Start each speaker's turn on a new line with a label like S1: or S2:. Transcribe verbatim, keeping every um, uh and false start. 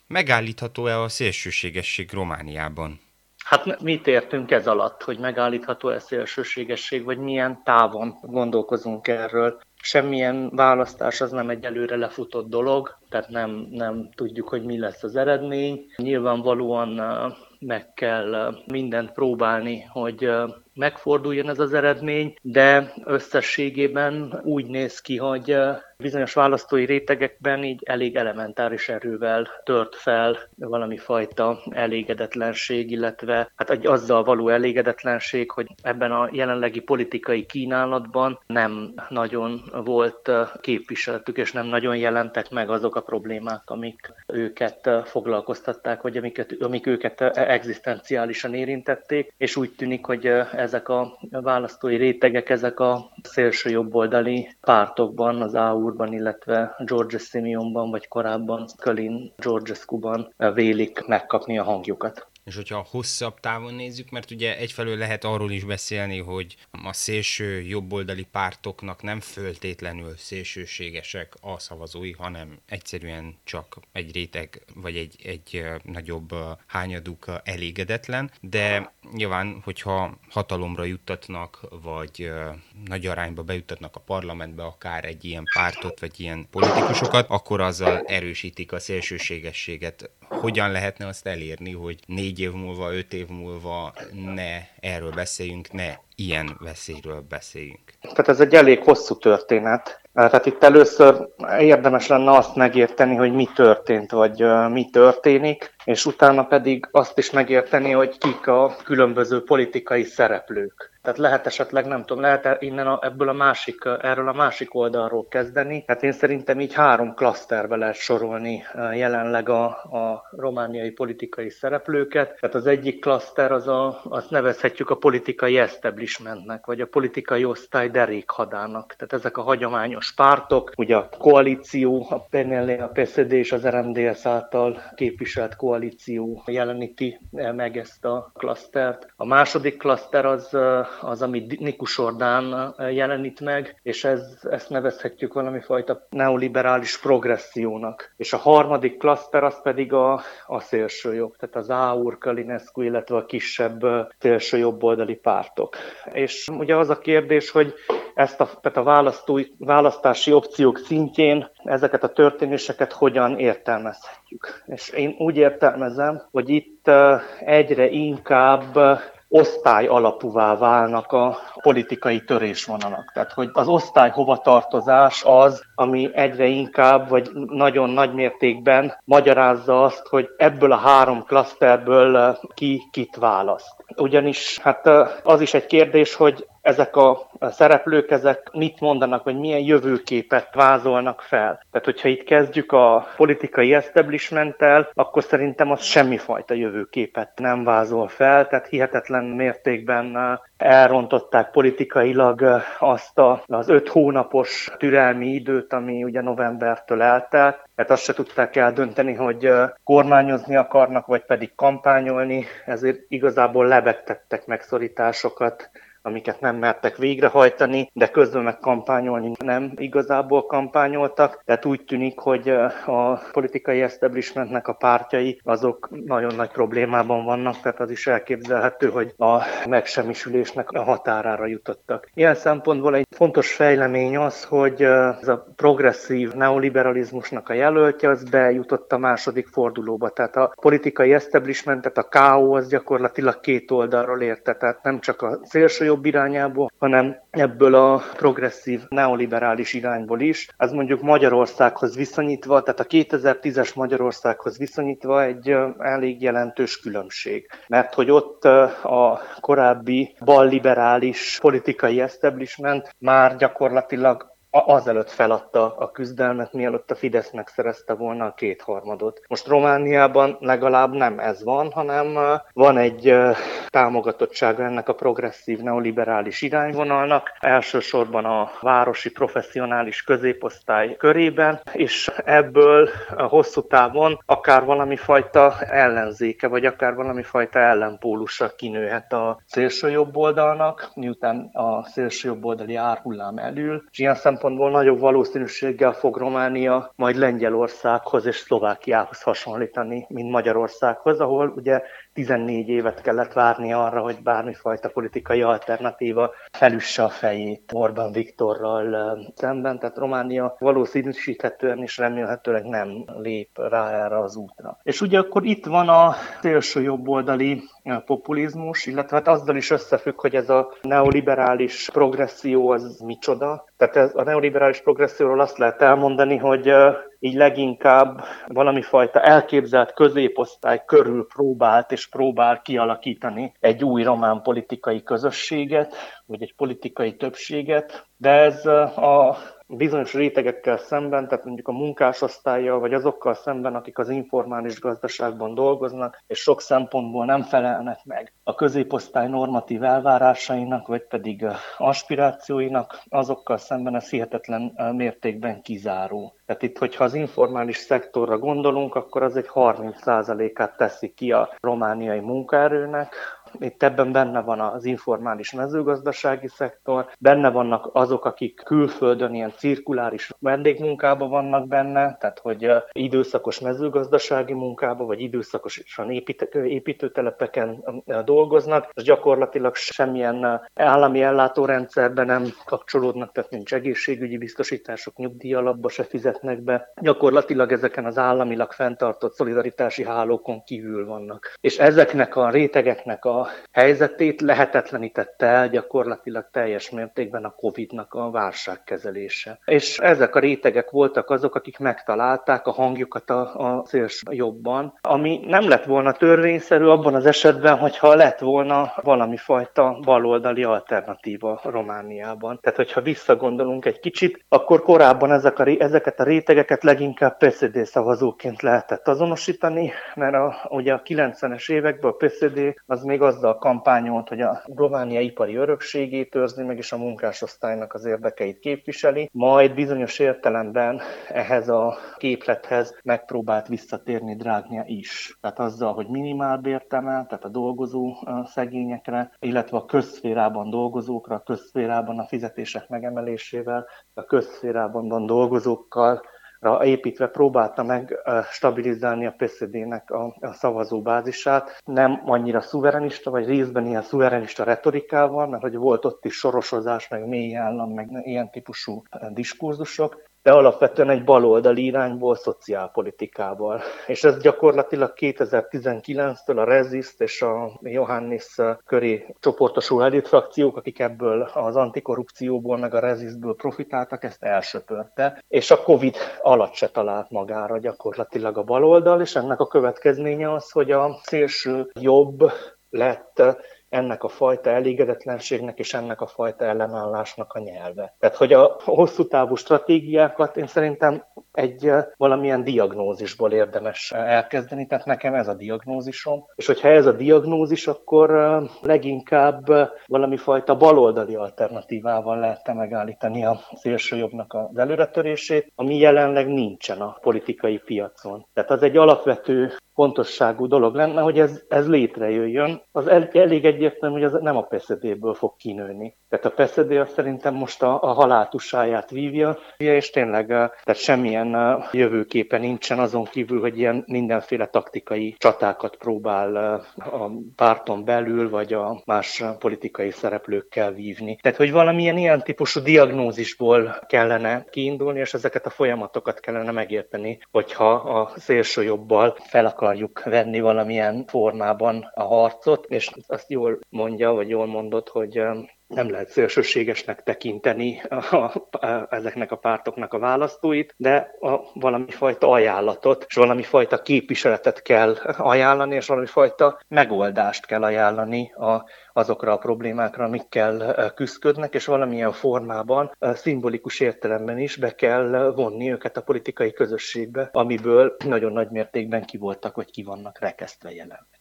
S1: Megállítható-e a szélsőségesség Romániában?
S2: Hát mit értünk ez alatt, hogy megállítható-e szélsőségesség, vagy milyen távon gondolkozunk erről? Semmilyen választás az nem egy előre lefutott dolog, tehát nem, nem tudjuk, hogy mi lesz az eredmény. Nyilvánvalóan meg kell mindent próbálni, hogy megforduljon ez az eredmény, de összességében úgy néz ki, hogy bizonyos választói rétegekben így elég elementáris erővel tört fel valami fajta elégedetlenség, illetve hát egy azzal való elégedetlenség, hogy ebben a jelenlegi politikai kínálatban nem nagyon volt képviseletük, és nem nagyon jelentek meg azok a problémák, amik őket foglalkoztatták, vagy amiket, amik őket egzisztenciálisan érintették, és úgy tűnik, hogy ezek a választói rétegek, ezek a szélső jobboldali pártokban, az á u er-ban, illetve George Simeonban, vagy korábban Călin Georgescu-ban vélik megkapni a hangjukat.
S1: És hogyha hosszabb távon nézzük, mert ugye egyfelől lehet arról is beszélni, hogy a szélső jobboldali pártoknak nem föltétlenül szélsőségesek a szavazói, hanem egyszerűen csak egy réteg vagy egy, egy nagyobb hányaduk elégedetlen, de nyilván, hogyha hatalomra juttatnak, vagy nagy arányba bejuttatnak a parlamentbe akár egy ilyen pártot, vagy ilyen politikusokat, akkor azzal erősítik a szélsőségességet. Hogyan lehetne azt elérni, hogy négy év múlva, öt év múlva ne erről beszéljünk, ne ilyen veszélyről beszéljünk?
S2: Tehát ez egy elég hosszú történet. Tehát itt először érdemes lenne azt megérteni, hogy mi történt, vagy mi történik, és utána pedig azt is megérteni, hogy kik a különböző politikai szereplők. Tehát lehet esetleg, nem tudom, lehet innen a, ebből a másik, erről a másik oldalról kezdeni. Hát én szerintem így három klaszterbe lehet sorolni jelenleg a, a romániai politikai szereplőket. Tehát az egyik klaszter, az a, azt nevezhetjük a politikai establishmentnek, vagy a politikai osztály derékhadának. Tehát ezek a hagyományos pártok, ugye a koalíció, a pé en el, a pé es zé dé és az er em dé es által képviselt koalíció jeleníti meg ezt a klasztert. A második klaszter az, az ami Nikus Ordán jelenít meg, és ez, ezt nevezhetjük valami fajta neoliberális progressziónak. És a harmadik klaszter az pedig a, a szélsőjobb, tehát az á u er, Călinescu, illetve a kisebb szélsőjobboldali pártok. És ugye az a kérdés, hogy ezt a, tehát a választói, választási opciók szintjén ezeket a történéseket hogyan értelmezhetjük. És én úgy értelmezem, hogy itt egyre inkább osztály alapúvá válnak a politikai törésvonalak. Tehát, hogy az osztály hovatartozás az, ami egyre inkább, vagy nagyon nagy mértékben magyarázza azt, hogy ebből a három klaszterből ki kit választ. Ugyanis hát az is egy kérdés, hogy ezek a szereplők, ezek mit mondanak, vagy milyen jövőképet vázolnak fel. Tehát, hogyha itt kezdjük a politikai establishmenttel, akkor szerintem az semmifajta jövőképet nem vázol fel, tehát hihetetlen mértékben elrontották politikailag azt a, az öt hónapos türelmi időt, ami ugye novembertől eltelt. Tehát azt se tudták eldönteni, hogy kormányozni akarnak, vagy pedig kampányolni, ezért igazából lebegtettek megszorításokat, amiket nem mertek végrehajtani, de közben meg kampányolni nem igazából kampányoltak. Tehát úgy tűnik, hogy a politikai establishmentnek a pártjai azok nagyon nagy problémában vannak, tehát az is elképzelhető, hogy a megsemmisülésnek a határára jutottak. Ilyen szempontból egy fontos fejlemény az, hogy ez a progresszív neoliberalizmusnak a jelöltje, az bejutott a második fordulóba. Tehát a politikai establishmentet, a ká ó az gyakorlatilag két oldalról érte, tehát nem csak a szélső jobb irányából, hanem ebből a progresszív neoliberális irányból is. Ez mondjuk Magyarországhoz viszonyítva, tehát a kétezer-tízes Magyarországhoz viszonyítva egy elég jelentős különbség. Mert hogy ott a korábbi balliberális politikai establishment már gyakorlatilag azelőtt feladta a küzdelmet, mielőtt a Fidesz megszerezte volna a kétharmadot. Most Romániában legalább nem ez van, hanem van egy támogatottsága ennek a progresszív neoliberális irányvonalnak, elsősorban a városi professzionális középosztály körében, és ebből a hosszú távon akár valami fajta ellenzéke, vagy akár valami fajta ellenpólusa kinőhet a szélsőjobb oldalnak, miután a szélsőjobb oldali árhullám elül, és ilyen szempontból szempontból nagyobb valószínűséggel fog Románia majd Lengyelországhoz és Szlovákiához hasonlítani, mint Magyarországhoz, ahol ugye tizennégy évet kellett várni arra, hogy bármifajta politikai alternatíva felüsse a fejét Orbán Viktorral szemben, tehát Románia valószínűsíthetően és remélhetőleg nem lép rá erre az útra. És ugye akkor itt van a szélső jobboldali populizmus, illetve hát azzal is összefügg, hogy ez a neoliberális progresszió az micsoda. Tehát ez, a neoliberális progresszióról azt lehet elmondani, hogy így leginkább valami fajta elképzelt középosztály körül próbált és próbál kialakítani egy új román politikai közösséget, vagy egy politikai többséget, de ez a bizonyos rétegekkel szemben, tehát mondjuk a munkásosztállyal, vagy azokkal szemben, akik az informális gazdaságban dolgoznak, és sok szempontból nem felelnek meg a középosztály normatív elvárásainak, vagy pedig aspirációinak, azokkal szemben ez hihetetlen mértékben kizáró. Tehát itt, hogyha az informális szektorra gondolunk, akkor az egy harminc százalékát teszi ki a romániai munkaerőnek. Itt ebben benne van az informális mezőgazdasági szektor, benne vannak azok, akik külföldön ilyen cirkuláris vendégmunkában vannak benne, tehát hogy időszakos mezőgazdasági munkában, vagy időszakosan építőtelepeken dolgoznak, és gyakorlatilag semmilyen állami ellátórendszerben nem kapcsolódnak, tehát nincs egészségügyi biztosítások, nyugdíjalapba se fizetnek be. Gyakorlatilag ezeken az államilag fenntartott szolidaritási hálókon kívül vannak. És ezeknek a rétegeknek a helyzetét lehetetlenítette el gyakorlatilag teljes mértékben a Covidnak a válságkezelése. És ezek a rétegek voltak azok, akik megtalálták a hangjukat a, a szélső jobban, ami nem lett volna törvényszerű abban az esetben, hogyha lett volna valami fajta baloldali alternatíva Romániában. Tehát, hogyha visszagondolunk egy kicsit, akkor korábban ezek a, ezeket a rétegeket leginkább pé es zé dé szavazóként lehetett azonosítani, mert a, ugye a kilencvenes években a pé es zé dé az még azzal kampányolt, hogy a Románia ipari örökségét őrzi meg, és a munkásosztálynak az érdekeit képviseli, majd bizonyos értelemben ehhez a képlethez megpróbált visszatérni Dragnya is. Tehát azzal, hogy minimálbért emel, tehát a dolgozó szegényekre, illetve a közszférában dolgozókra, a közszférában a fizetések megemelésével, a közszférában dolgozókkal építve próbálta meg stabilizálni a pé es zé dének a, a szavazóbázisát. Nem annyira szuverenista, vagy részben ilyen szuverenista retorikával, mert hogy volt ott is sorosozás, meg mély állam, meg ilyen típusú diskurzusok, de alapvetően egy baloldali irányból, szociálpolitikával. És ez gyakorlatilag kétezer-tizenkilenctől a Resist és a Johannis köré csoportosuló elitfrakciók, akik ebből az antikorrupcióból, meg a Resistből profitáltak, ezt elsöpörte. És a Covid alatt se talált magára gyakorlatilag a baloldal, és ennek a következménye az, hogy a szélső jobb lett ennek a fajta elégedetlenségnek és ennek a fajta ellenállásnak a nyelve. Tehát, hogy a hosszú távú stratégiákat én szerintem egy valamilyen diagnózisból érdemes elkezdeni, tehát nekem ez a diagnózisom. És hogyha ez a diagnózis, akkor leginkább valami fajta baloldali alternatívával lehetne megállítani a szélsőjobbnak az előretörését, ami jelenleg nincsen a politikai piacon. Tehát az egy alapvető fontosságú dolog lenne, hogy ez, ez létrejöjjön. Az el, elég egyértelmű, hogy az nem a pé es zé déből fog kinőni. Tehát a pé es zé dé az szerintem most a, a haláltusáját vívja, és tényleg tehát semmilyen jövőképe nincsen azon kívül, hogy ilyen mindenféle taktikai csatákat próbál a párton belül, vagy a más politikai szereplőkkel vívni. Tehát, hogy valamilyen ilyen típusú diagnózisból kellene kiindulni, és ezeket a folyamatokat kellene megérteni, hogyha a szélsőjobbal fel akarjuk venni valamilyen formában a harcot, és azt jól mondja, vagy jól mondott, hogy nem lehet szélsőségesnek tekinteni a, a, ezeknek a pártoknak a választóit, de a, valami fajta ajánlatot, és valami fajta képviseletet kell ajánlani, és valami fajta megoldást kell ajánlani a, azokra a problémákra, amikkel küszködnek, és valamilyen formában, szimbolikus értelemben is be kell vonni őket a politikai közösségbe, amiből nagyon nagy mértékben ki voltak, vagy ki vannak rekesztve jelenleg.